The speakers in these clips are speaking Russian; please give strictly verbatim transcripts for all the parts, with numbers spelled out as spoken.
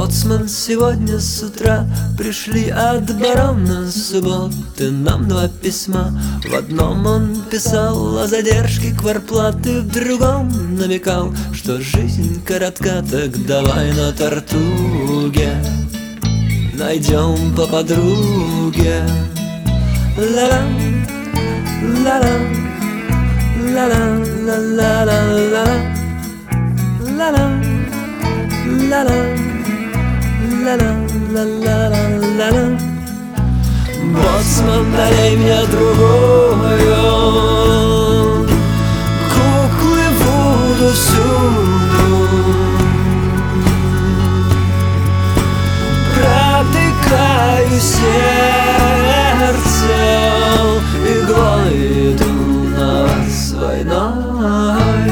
Боцман, сегодня с утра пришли от барона субботы нам два письма. В одном он писал о задержке кварплаты, в другом намекал, что жизнь коротка, так давай на Тартуге найдем по подруге. Ла-ла, ла-ла, ла-ла, ла-ла, ла-ла, ла-ла, ла-ла, ла-ла-ла-ла-ла-ла. Боцман, дай мне другую, куклы буду всюду, протыкаю сердце, иглой иду на вас войной.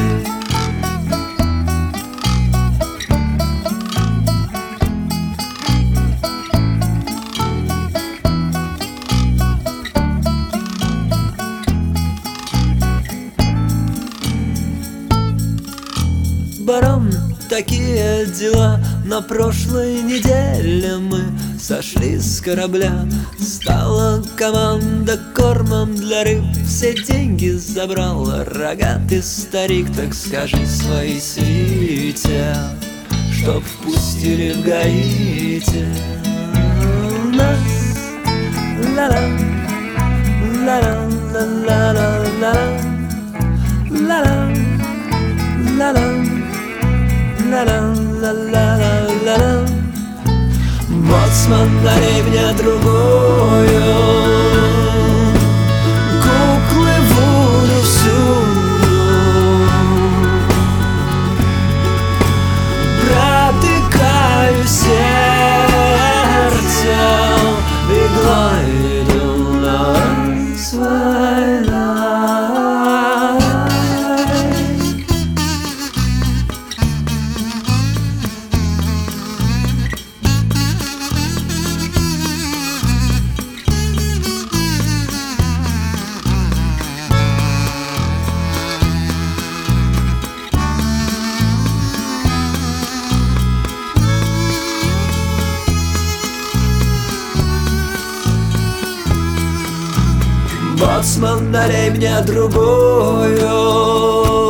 Барон, такие дела. На прошлой неделе мы сошли с корабля. Стала команда кормом для рыб, все деньги забрал рогатый старик. Так скажи своей свите, чтоб впустили в Гаити нас. Ла-ла, ла-ла, ла-ла, ла-ла, ла-ла, ла-ла, ла-ла-ла-ла-ла-ла. Боцман, дай мне другую, куклы буду всюду, протыкаю сердце, иглой иду на вас войной. Боцман, дай мне другую,